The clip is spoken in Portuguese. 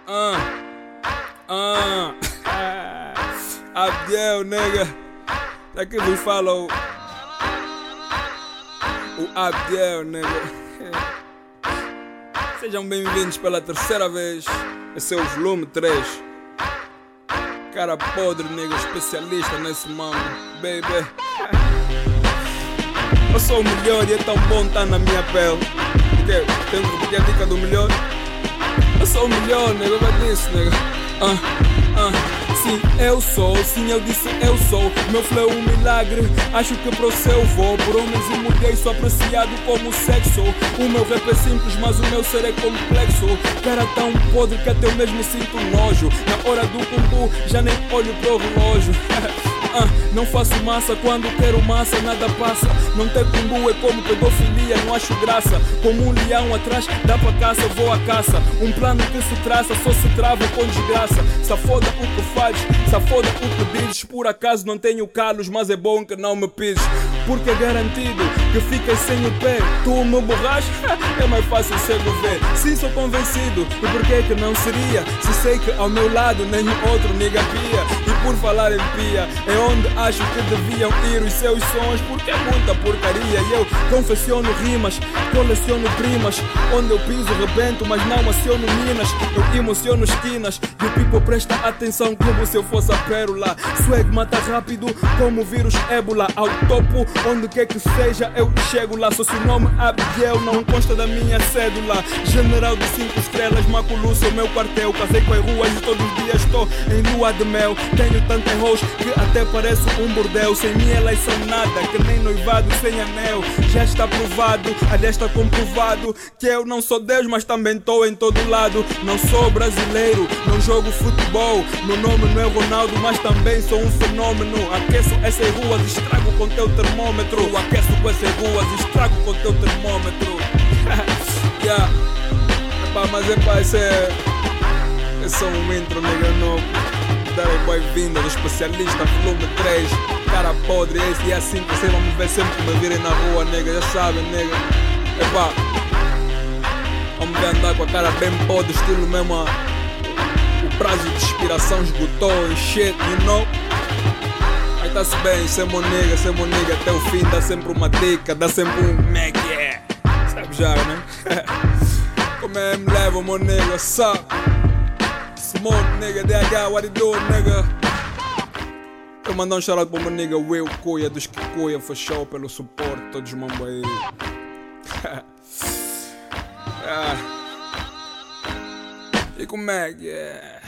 Abdiel, nega. Daqui vos fala o Abdiel, nega. Sejam bem-vindos pela terceira vez. Esse é o volume 3. Cara podre, nega, especialista nesse mambo, baby. Eu sou o melhor e é tão bom estar na minha pele. Porque tenho que repetir a dica do melhor. Eu sou o melhor, nega, eu disse, nega. Sim, eu sou, sim, eu disse eu sou. Meu flow é um milagre, acho que pro céu vou. Por homens e mulheres sou apreciado como sexo. O meu rap é simples, mas o meu ser é complexo. Cara tão podre que até eu mesmo sinto nojo. Na hora do cumbu, já nem olho pro relógio. Não faço massa, quando quero massa nada passa. Não ter cumbu é como pedofilia, não acho graça. Como um leão atrás, dá pra caça, vou à caça. Um plano que se traça, só se trava com desgraça. Safoda o que fazes, safoda o que dizes. Por acaso não tenho calos, mas é bom que não me pises. Porque é garantido que ficas sem o pé. Tu me borras, é mais fácil cego ver. Sim, sou convencido, e por que não seria? Se sei que ao meu lado nenhum outro nega pia. E por falar em pia, é onde acho que deviam ir os seus sons. Porque é muita porcaria. E eu confecciono rimas, coleciono primas. Onde eu piso rebento, mas não aciono minas. Eu emociono esquinas e o people presta atenção como se eu fosse a pérola. Swag mata rápido como o vírus ébola. Ao topo, onde quer que seja eu chego lá. Só se o nome Abdiel não consta da minha cédula. General de 5 estrelas, Maculuce é o meu quartel. Casei com as ruas e todos os dias estou em lua de mel. Tenho tantas hoes que até parece um bordel. Sem mim elas são nada, que nem noivado sem anel. Já está provado, aliás está comprovado que eu não sou Deus, mas também estou em todo lado. Não sou brasileiro, não jogo futebol. Meu nome não é Ronaldo, mas também sou um fenômeno. Aqueço essas ruas, estrago com teu termômetro. Aqueço com essas ruas, estrago com teu termômetro. Yeah. Epá, mas epá, esse é só um intro, nega, novo. Darem boa-vinda do especialista volume 3. Cara podre, esse é assim que vocês vão me ver sempre que me virem na rua, nega, já sabem, nega. Epá, vamos ver andar com a cara bem podre, estilo mesmo o prazo de expiração esgotou e shit, you know. Aí tá-se bem, ser meu nega até o fim, dá sempre uma dica, dá sempre um como é que é. Sabe já, né? Como é me leva, meu nega, sabe? Smoke, nigga, DH, what it do, nigga? Eu mandar um shout out pro meu nigga Will Cuia, dos Kikuya, for show, pelo suporte, todos os mambo aí. E como é que é?